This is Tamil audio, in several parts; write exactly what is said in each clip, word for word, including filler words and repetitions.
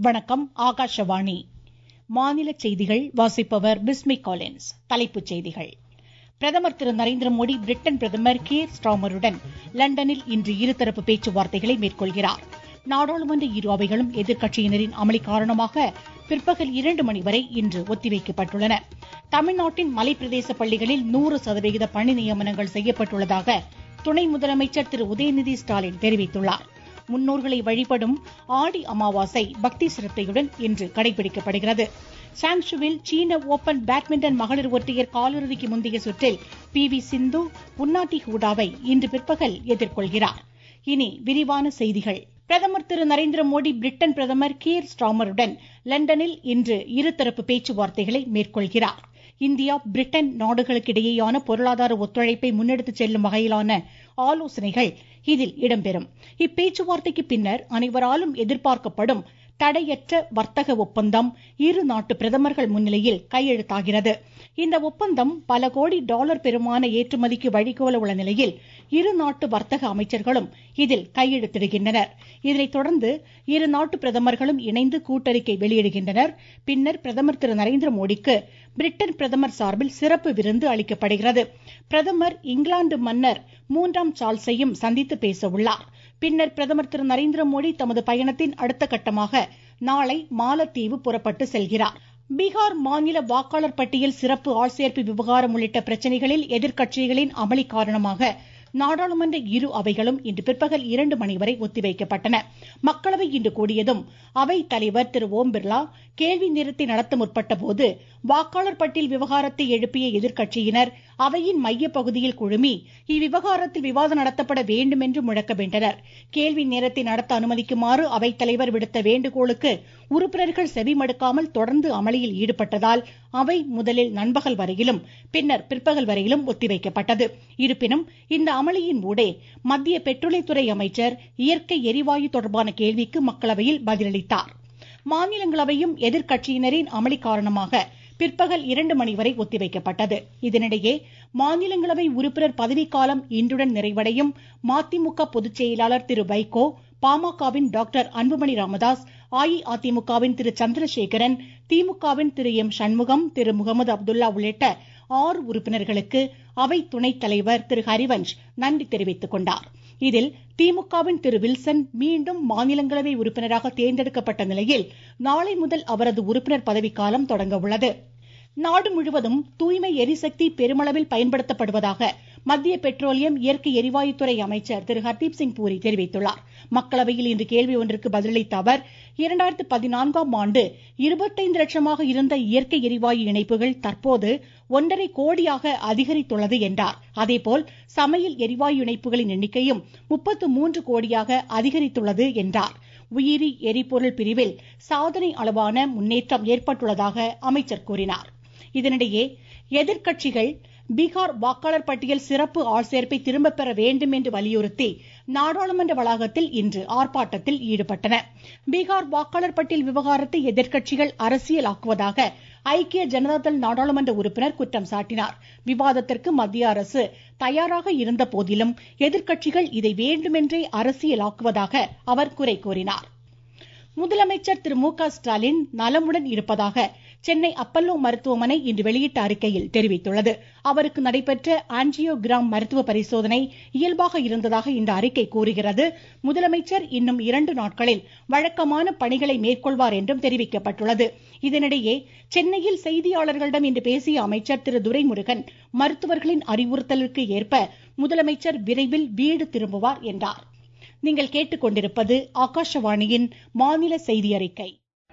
வணக்கம். ஆகாஷவாணி. மாநில செய்திகள் வாசிப்பவர் பிஸ்மி காலின்ஸ். தலைப்புச் செய்திகள். பிரதமர் திரு நரேந்திர மோடி பிரிட்டன் பிரதமர் கீர் ஸ்டார்மருடன் லண்டனில் இன்று இருதரப்பு பேச்சுவார்த்தைகளை மேற்கொள்கிறார். நாடாளுமன்ற இரு அவைகளும் எதிர்க்கட்சியினரின் அமளி காரணமாக பிற்பகல் இரண்டு மணி வரை இன்று ஒத்திவைக்கப்பட்டுள்ளன. தமிழ்நாட்டின் மலைப்பிரதேச பள்ளிகளில் நூறு சதவிகித பணி நியமனங்கள் செய்யப்பட்டுள்ளதாக துணை முதலமைச்சர் திரு உதயநிதி ஸ்டாலின் தெரிவித்துள்ளார். முன்னோர்களை வழிபடும் ஆடி அமாவாசை பக்தி சிரத்தையுடன் இன்று கடைபிடிக்கப்படுகிறது. சாங்ஷுவில் சீன ஓபன் பேட்மிண்டன் மகளிர் ஒற்றையர் காலிறுதிக்கு முந்தைய சுற்றில் பி வி சிந்து உன்னாட்டி ஹூடாவை இன்று பிற்பகல் எதிர்கொள்கிறார். இனி விரிவான செய்திகள். பிரதமர் திரு நரேந்திர மோடி பிரிட்டன் பிரதமர் கீர் ஸ்டார்மருடன் லண்டனில் இன்று இருதரப்பு பேச்சுவார்த்தைகளை மேற்கொள்கிறார். இந்தியா பிரிட்டன் நாடுகளுக்கிடையேயான பொருளாதார ஒத்துழைப்பை முன்னெடுத்துச் செல்லும் வகையிலான ஆலோசனைகள் இதில் இடம்பெறும். இப்பேச்சுவார்த்தைக்கு பின்னர் அனைவராலும் எதிர்பார்க்கப்படும் தடையற்ற வர்த்தக ஒப்பந்தம் இரு நாட்டு பிரதமர்கள் முன்னிலையில் கையெழுத்தாகிறது. இந்த ஒப்பந்தம் பல கோடி டாலர் பெருமான ஏற்றுமதிக்கு வழிகோல உள்ள நிலையில் இரு நாட்டு வர்த்தக அமைச்சர்களும் இதில் கையெழுத்திடுகின்றனர். இதனைத் தொடர்ந்து இரு நாட்டு பிரதமர்களும் இணைந்து கூட்டறிக்கை வெளியிடுகின்றனர். பின்னர் பிரதமர் திரு நரேந்திர மோடிக்கு பிரிட்டன் பிரதமர் சார்பில் சிறப்பு விருந்து அளிக்கப்படுகிறது. பிரதமர் இங்கிலாந்து மன்னர் மூன்றாம் சார்ல்ஸையும் சந்தித்து பேச உள்ளார். பின்னர் பிரதமர் திரு நரேந்திர மோடி தமது பயணத்தின் அடுத்த கட்டமாக நாளை மாலத்தீவு புறப்பட்டு செல்கிறார். பீகார் மாநில வாக்காளர் பட்டியல் சிறப்பு ஆள்சேர்ப்பு விவகாரம் உள்ளிட்ட பிரச்சனைகளில் எதிர்க்கட்சிகளின் அமளி காரணமாக நாடாளுமன்ற இரு அவைகளும் இன்று பிற்பகல் இரண்டு மணி வரை ஒத்திவைக்கப்பட்டன. மக்களவை இன்று கூடியதும் அவை தலைவர் திரு ஓம் பிர்லா கேள்வி நேரத்தை நடத்த முற்பட்ட போது வாக்காளர் பட்டியல் விவகாரத்தை எழுப்பிய எதிர்க்கட்சியினர் அவையின் மைய பகுதியில் குழுமி இவ்விவகாரத்தில் விவாதம் நடத்தப்பட வேண்டும் என்று முழக்கமிட்டனர். கேள்வி நேரத்தை நடத்த அனுமதிக்குமாறு அவைத் தலைவர் விடுத்த வேண்டுகோளுக்கு உறுப்பினர்கள் செவிமடுக்காமல் தொடர்ந்து அமளியில் ஈடுபட்டதால் அவை முதலில் நண்பகல் வரையிலும் பின்னர் பிற்பகல் வரையிலும் ஒத்திவைக்கப்பட்டது. இருப்பினும் இந்த அமளியின் ஊடே மத்திய பெட்ரோலியத்துறை அமைச்சர் இயற்கை எரிவாயு தொடர்பான கேள்விக்கு மக்களவையில் பதிலளித்தார். மாநிலங்களவையும் எதிர்க்கட்சியினரின் அமளி காரணமாக பிற்பகல் இரண்டு மணி வரை ஒத்திவைக்கப்பட்டது. இதனிடையே மாநிலங்களவை உறுப்பினர் பதவிக்காலம் இன்றுடன் நிறைவடையும். மதிமுக பொதுச் செயலாளர் திரு வைகோ, பாமகவின் டாக்டர் அன்புமணி ராமதாஸ், அஇஅதிமுகவின் திரு சந்திரசேகரன், திமுகவின் திரு எம் சண்முகம், திரு முகமது அப்துல்லா உள்ளிட்ட ஆறு உறுப்பினர்களுக்கு அவை துணைத் தலைவர் திரு ஹரிவன்ஷ் நன்றி தெரிவித்துக் கொண்டார். இதில் திமுகவின் திரு வில்சன் மீண்டும் மாநிலங்களவை உறுப்பினராக தேர்ந்தெடுக்கப்பட்ட நிலையில் நாளை முதல் அவரது உறுப்பினர் பதவிக்காலம் தொடங்க உள்ளது. நாடு முழுவதும் தூய்மை எரிசக்தி பெருமளவில் பயன்படுத்தப்படுவதாக மத்திய பெட்ரோலியம் இயற்கை எரிவாயுத்துறை அமைச்சர் திரு ஹர்தீப் சிங் பூரி தெரிவித்துள்ளார். மக்களவையில் இன்று கேள்வி ஒன்றுக்கு பதிலளித்த அவர், இரண்டாயிரத்து பதினான்காம் ஆண்டு இருபத்தைந்து லட்சமாக இருந்த இயற்கை எரிவாயு இணைப்புகள் தற்போது ஒன்றரை கோடியாக அதிகரித்துள்ளது என்றார். அதேபோல் சமையல் எரிவாயு இணைப்புகளின் எண்ணிக்கையும் முப்பத்து மூன்று கோடியாக அதிகரித்துள்ளது என்றார். உயிரி எரிபொருள் பிரிவில் சாதனை அளவான முன்னேற்றம் ஏற்பட்டுள்ளதாக அமைச்சர் கூறினார். இதனிடையே எதிர்க்கட்சிகள் பீகார் வாக்காளர் பட்டியல் சிறப்பு ஆள்சேர்ப்பை திரும்ப பெற வேண்டும் என்று வலியுறுத்தி நாடாளுமன்ற வளாகத்தில் இன்று ஆர்ப்பாட்டத்தில் ஈடுபட்டன. பீகார் வாக்காளர் பட்டியல் விவகாரத்தை எதிர்க்கட்சிகள் அரசியலாக்குவதாக ஐக்கிய ஜனதாதள் நாடாளுமன்ற உறுப்பினர் குற்றம் சாட்டினார். விவாதத்திற்கு மத்திய அரசு தயாராக இருந்த போதிலும் எதிர்க்கட்சிகள் இதை வேண்டுமென்றே அரசியலாக்குவதாக அவர் குறை கூறினார். முதலமைச்சர் திரு மு க ஸ்டாலின் நலமுடன் இருப்பதாக சென்னை அப்பல்லோ மருத்துவமனை இன்று வெளியிட்ட அறிக்கையில் தெரிவித்துள்ளது. அவருக்கு நடைபெற்ற ஆஞ்சியோகிராம் மருத்துவ பரிசோதனை இயல்பாக இருந்ததாக இந்த அறிக்கை கூறுகிறது. முதலமைச்சர் இன்னும் இரண்டு நாட்களில் வழக்கமான பணிகளை மேற்கொள்வார் என்றும் தெரிவிக்கப்பட்டுள்ளது. இதனிடையே சென்னையில் செய்தியாளர்களிடம் இன்று பேசிய அமைச்சர் திரு துரைமுருகன் மருத்துவர்களின் அறிவுறுத்தலுக்கு ஏற்ப முதலமைச்சர் விரைவில் வீடு திரும்புவார் என்றார். நீங்கள் கேட்டுக்கொண்டிருப்பது ஆகாஷவாணியின் மாநில செய்தி அறிக்கை.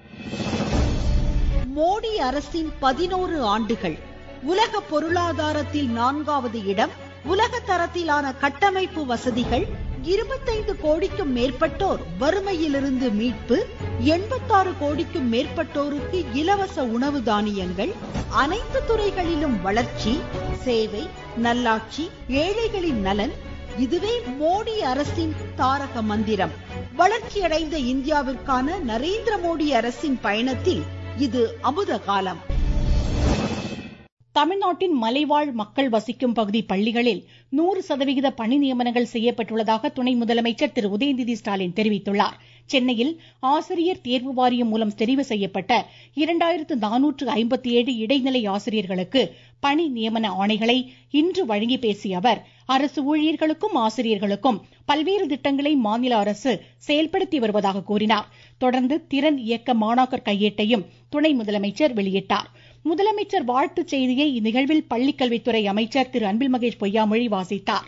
மோடி அரசின் பதினோரு ஆண்டுகள். உலக பொருளாதாரத்தில் நான்காவது இடம், உலக தரத்திலான கட்டமைப்பு வசதிகள், இருபத்தைந்து கோடிக்கும் மேற்பட்டோர் வறுமையிலிருந்து மீட்பு, எண்பத்தாறு கோடிக்கும் மேற்பட்டோருக்கு இலவச உணவு தானியங்கள், அனைத்து துறைகளிலும் வளர்ச்சி, சேவை, நல்லாட்சி, ஏழைகளின் நலன். இதுவே மோடி அரசின் தாரக மந்திரம். வளர்ச்சியடைந்த இந்தியாவிற்கான நரேந்திர மோடி அரசின் பயணத்தில் இது அமுத காலம். தமிழ்நாட்டின் மலைவாழ் மக்கள் வசிக்கும் பகுதி பள்ளிகளில் நூறு சதவிகித பணி நியமனங்கள் செய்யப்பட்டுள்ளதாக துணை முதலமைச்சர் திரு உதயநிதி ஸ்டாலின் தெரிவித்துள்ளார். சென்னையில் ஆசிரியர் தேர்வு வாரியம் மூலம் தெரிவு செய்யப்பட்ட இரண்டாயிரத்து நானூற்று ஐம்பத்தி ஏழு இடைநிலை ஆசிரியர்களுக்கு பணி நியமன ஆணைகளை இன்று வழங்கி பேசிய அவர், அரசு ஊழியர்களுக்கும் ஆசிரியர்களுக்கும் பல்வேறு திட்டங்களை மாநில அரசு செயல்படுத்தி வருவதாக கூறினார். தொடர்ந்து திறன் இயக்க மாணாக்கர் கையேட்டையும் துணை முதலமைச்சர் வெளியிட்டார். முதலமைச்சர் வாழ்த்துச் செய்தியை இந்நிகழ்வில் பள்ளிக்கல்வித்துறை அமைச்சர் திரு அன்பில் மகேஷ் பொய்யாமொழி வாசித்தார்.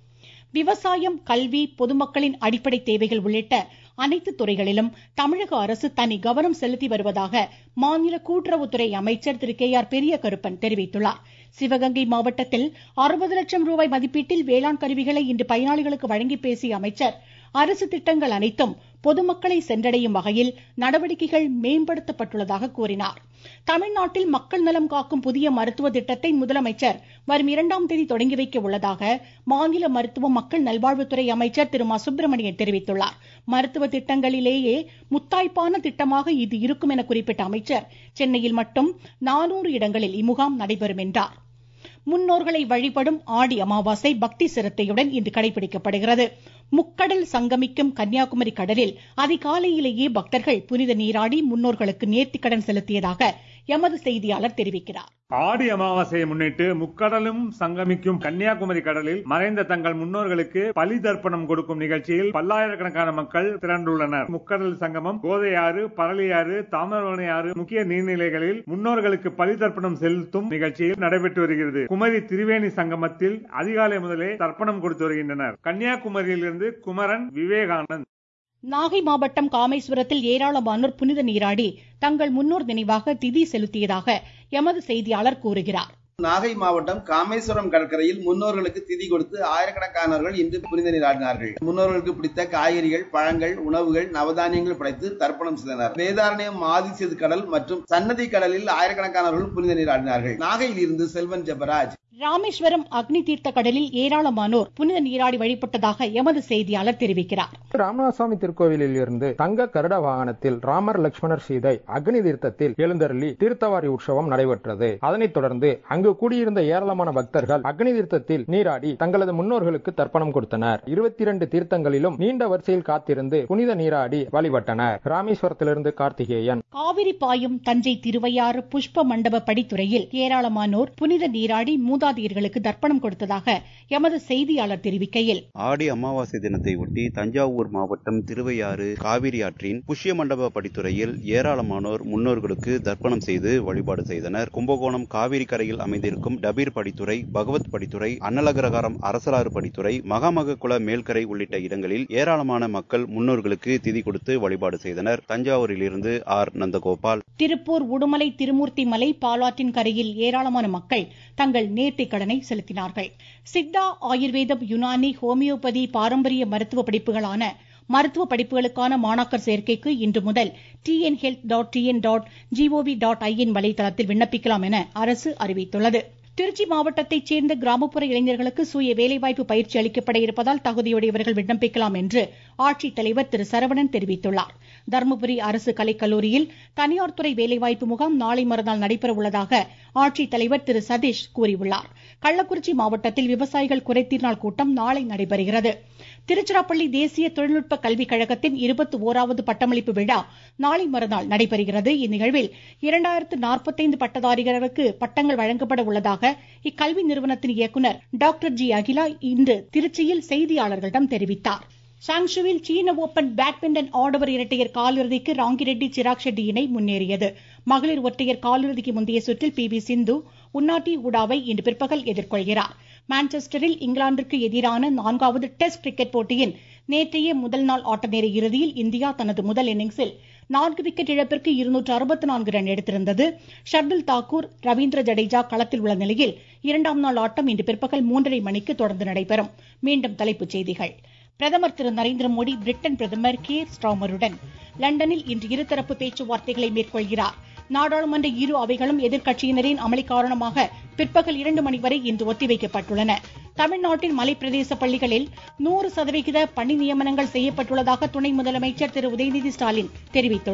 விவசாயம், கல்வி, பொதுமக்களின் அடிப்படை தேவைகள் உள்ளிட்ட அனைத்து துறைகளிலும் தமிழக அரசு தனி கவனம் செலுத்தி வருவதாக மாநில கூட்டுறவுத்துறை அமைச்சர் திரு கே ஆர் பெரிய கருப்பன் தெரிவித்துள்ளார். சிவகங்கை மாவட்டத்தில் அறுபது லட்சம் ரூபாய் மதிப்பீட்டில் வேளாண் கருவிகளை இன்று பயனாளிகளுக்கு வழங்கி பேசிய அமைச்சர், அரசு திட்டங்கள் அனைத்தும் பொதுமக்களை சென்றடையும் வகையில் நடவடிக்கைகள் மேம்படுத்தப்பட்டுள்ளதாக கூறினார். தமிழ்நாட்டில் மக்கள் நலம் காக்கும் புதிய மருத்துவ திட்டத்தை முதலமைச்சர் வரும் இரண்டாம் தேதி தொடங்கி வைக்க உள்ளதாக மாநில மருத்துவ மக்கள் நல்வாழ்வுத்துறை அமைச்சர் திரு மா சுப்பிரமணியன் தெரிவித்துள்ளார். மருத்துவ திட்டங்களிலேயே முத்தாய்ப்பான திட்டமாக இது இருக்கும் என குறிப்பிட்ட அமைச்சர், சென்னையில் மட்டும் நானூறு இடங்களில் இம்முகாம் நடைபெறும் என்றார். முன்னோர்களை வழிபடும் ஆடி அமாவாசை பக்தி சிரத்தையுடன் இன்று கடைபிடிக்கப்படுகிறது. முக்கடல் சங்கமிக்கும் கன்னியாகுமரி கடலில் அதிகாலையிலேயே பக்தர்கள் புனித நீராடி முன்னோர்களுக்கு நேர்த்திக்கடன் செலுத்தியதாக எமது செய்தியாளர் தெரிவிக்கிறார். ஆடி அமாவாசையை முன்னிட்டு முக்கடலும் சங்கமிக்கும் கன்னியாகுமரி கடலில் மறைந்த தங்கள் முன்னோர்களுக்கு பலி தர்ப்பணம் கொடுக்கும் நிகழ்ச்சியில் பல்லாயிரக்கணக்கான மக்கள் திரண்டுள்ளனர். முக்கடல் சங்கமம், கோதையாறு, பரளியாறு, தாமிரபரணி ஆறு முக்கிய நீர்நிலைகளில் முன்னோர்களுக்கு பலி தர்ப்பணம் செலுத்தும் நிகழ்ச்சியில் நடைபெற்று வருகிறது. குமரி திரிவேணி சங்கமத்தில் அதிகாலை முதலே தர்ப்பணம் கொடுத்து வருகின்றனர். கன்னியாகுமரியிலிருந்து குமரன், விவேகானந்த். நாகை மாவட்டம் காமேஸ்வரத்தில் ஏராளமானோர் புனித நீராடி தங்கள் முன்னோர் நினைவாக திதி செலுத்தியதாக எமது செய்தியாளர் கூறுகிறார். நாகை மாவட்டம் காமேஸ்வரம் கடற்கரையில் முன்னோர்களுக்கு திதி கொடுத்து ஆயிரக்கணக்கானவர்கள் இன்று புனித நீராடினார்கள். முன்னோர்களுக்கு பிடித்த காய்கறிகள், பழங்கள், உணவுகள், நவதானியங்கள் படைத்து தர்ப்பணம் செய்தனர். வேதாரண்யம், மாதிசேது கடல் மற்றும் சன்னதி கடலில் ஆயிரக்கணக்கானவர்கள் புனித நீராடினார்கள். நாகையில் இருந்து செல்வன் ஜெபராஜ். ராமேஸ்வரம் அக்னி தீர்த்த கடலில் ஏராளமானோர் புனித நீராடி வழிபட்டதாக எமது செய்தியாளர் தெரிவிக்கிறார். ராமநாதசுவாமி திருக்கோவிலில் இருந்து தங்க கருட வாகனத்தில் ராமர், லட்சுமணர், சீதை அக்னி தீர்த்தத்தில் எழுந்தருளி தீர்த்தவாரி உற்சவம் நடைபெற்றது. அதனைத் தொடர்ந்து அங்கு கூடியிருந்த ஏராளமான பக்தர்கள் அக்னி தீர்த்தத்தில் நீராடி தங்களது முன்னோர்களுக்கு தர்ப்பணம் கொடுத்தனர். இருபத்தி இரண்டு தீர்த்தங்களிலும் நீண்ட வரிசையில் காத்திருந்து புனித நீராடி வழிபட்டனர். ராமேஸ்வரத்திலிருந்து கார்த்திகேயன். காவிரி பாயும் தஞ்சை திருவையாறு புஷ்ப மண்டப படித்துறையில் ஏராளமானோர் புனித நீராடி மூதாதையர்களுக்கு தர்ப்பணம் கொடுத்ததாக எமது செய்தியாளர் தெரிவிக்கையில், ஆடி அமாவாசை தினத்தை ஒட்டி தஞ்சாவூர் மாவட்டம் திருவையாறு காவிரி ஆற்றின் புஷ்ய மண்டப படித்துறையில் ஏராளமானோர் முன்னோர்களுக்கு தர்ப்பணம் செய்து வழிபாடு செய்தனர். கும்பகோணம் காவிரி கரையில் அமைந்திருக்கும் டபீர் படித்துறை, பகவத் படித்துறை, அன்னலகரகாரம் அரசலாறு படித்துறை, மகாமககுள மேல்கரை உள்ளிட்ட இடங்களில் ஏராளமான மக்கள் முன்னோர்களுக்கு திதி கொடுத்து வழிபாடு செய்தனர். தஞ்சாவூரில் இருந்து ஆர் நந்தகோபால். திருப்பூர் உடுமலை திருமூர்த்தி மலை பாலாற்றின் கரையில் ஏராளமான மக்கள் தங்கள் நேர்த்திக் கடனை செலுத்தினார்கள். சித்தா, ஆயுர்வேதம், யுனானி, ஹோமியோபதி, பாரம்பரிய மருத்துவ படிப்புகளான மருத்துவ படிப்புகளுக்கான மாணாக்கர் சேர்க்கைக்கு இன்று முதல் T N health dot T N dot G O V dot I N வலைதளத்தில் விண்ணப்பிக்கலாம் என அரசு அறிவித்துள்ளது. திருச்சி மாவட்டத்தைச் சேர்ந்த கிராமப்புற இளைஞர்களுக்கு சுய வேலைவாய்ப்பு பயிற்சி அளிக்கப்பட இருப்பதால் தகுதியுடையவர்கள் விண்ணப்பிக்கலாம் என்று ஆட்சித்தலைவர் திரு சரவணன் தெரிவித்துள்ளார். தருமபுரி அரசு கலைக்கல்லூரியில் தனியார் துறை வேலைவாய்ப்பு முகாம் நாளை மறுநாள் நடைபெற உள்ளதாக ஆட்சித்தலைவர் திரு சதீஷ் கூறியுள்ளார். கள்ளக்குறிச்சி மாவட்டத்தில் விவசாயிகள் குறைதீர் நாள் கூட்டம் நாளை நடைபெறுகிறது. திருச்சிராப்பள்ளி தேசிய தொழில்நுட்ப கல்விக் கழகத்தின் இருபத்தி ஓராவது பட்டமளிப்பு விழா நாளை மறுநாள் நடைபெறுகிறது. இந்நிகழ்வில் இரண்டாயிரத்து நாற்பத்தைந்து பட்டதாரிகளுக்கு பட்டங்கள் வழங்கப்பட உள்ளதாக இக்கல்வி நிறுவனத்தின் இயக்குநர் டாக்டர் ஜி அகிலா இன்று திருச்சியில் செய்தியாளர்களிடம் தெரிவித்தார். சாங்ஷுவில் சீன ஓபன் பேட்மிண்டன் ஆடவர் இரட்டையர் காலிறுதிக்கு ராங்கிரெட்டி, சிராக் ஷெட்டி இணை முன்னேறியது. மகளிர் ஒற்றையர் காலிறுதிக்கு முந்தைய சுற்றில் பி வி சிந்து உன்னாட்டி ஊடாவை இன்று பிற்பகல் எதிர்கொள்கிறார். மான்செஸ்டரில் இங்கிலாந்திற்கு எதிரான நான்காவது டெஸ்ட் கிரிக்கெட் போட்டியின் நேற்றைய முதல் நாள் ஆட்ட நேர இறுதியில் இந்தியா தனது முதல் இன்னிங்ஸில் நான்கு விக்கெட் இழப்பிற்கு இருநூற்று அறுபத்தி நான்கு ரன் எடுத்திருந்தது. ஷர்துல் தாக்கூர், ரவீந்திர ஜடேஜா களத்தில் உள்ள நிலையில் இரண்டாம் நாள் ஆட்டம் இன்று பிற்பகல் மூன்றரை மணிக்கு தொடர்ந்து நடைபெறும். மீண்டும் தலைப்புச் செய்திகள். பிரதமர் திரு நரேந்திர மோடி பிரிட்டன் பிரதமர் கீர் ஸ்டார்மருடன் லண்டனில் இன்று இருதரப்பு பேச்சுவார்த்தைகளை மேற்கொள்கிறார். நாடாளுமன்ற இரு அவைகளும் எதிர்க்கட்சியினரின் அமளி காரணமாக பிற்பகல் இரண்டு மணி வரை இன்று ஒத்திவைக்கப்பட்டுள்ளன. தமிழ்நாட்டின் மலைப்பிரதேச பள்ளிகளில் நூறு சதவிகித பணி நியமனங்கள் செய்யப்பட்டுள்ளதாக துணை முதலமைச்சர் திரு உதயநிதி ஸ்டாலின் தெரிவித்துள்ளார்.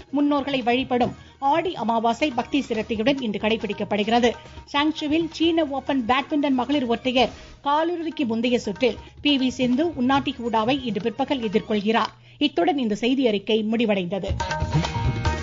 முன்னோர்களை வழிபடும் ஆடி அமாவாசை பக்தி சிரத்தையுடன் இன்று கடைபிடிக்கப்படுகிறது. சாங்சுவில் சீன ஓபன் பேட்மிண்டன் மகளிர் ஒற்றையர் காலிறுதிக்கு முந்தைய சுற்றில் பி வி சிந்து உன்னாட்டி ஹூடாவை இன்று பிற்பகல் எதிர்கொள்கிறார். இத்துடன் இந்த செய்தி அறிக்கை முடிவடைந்தது.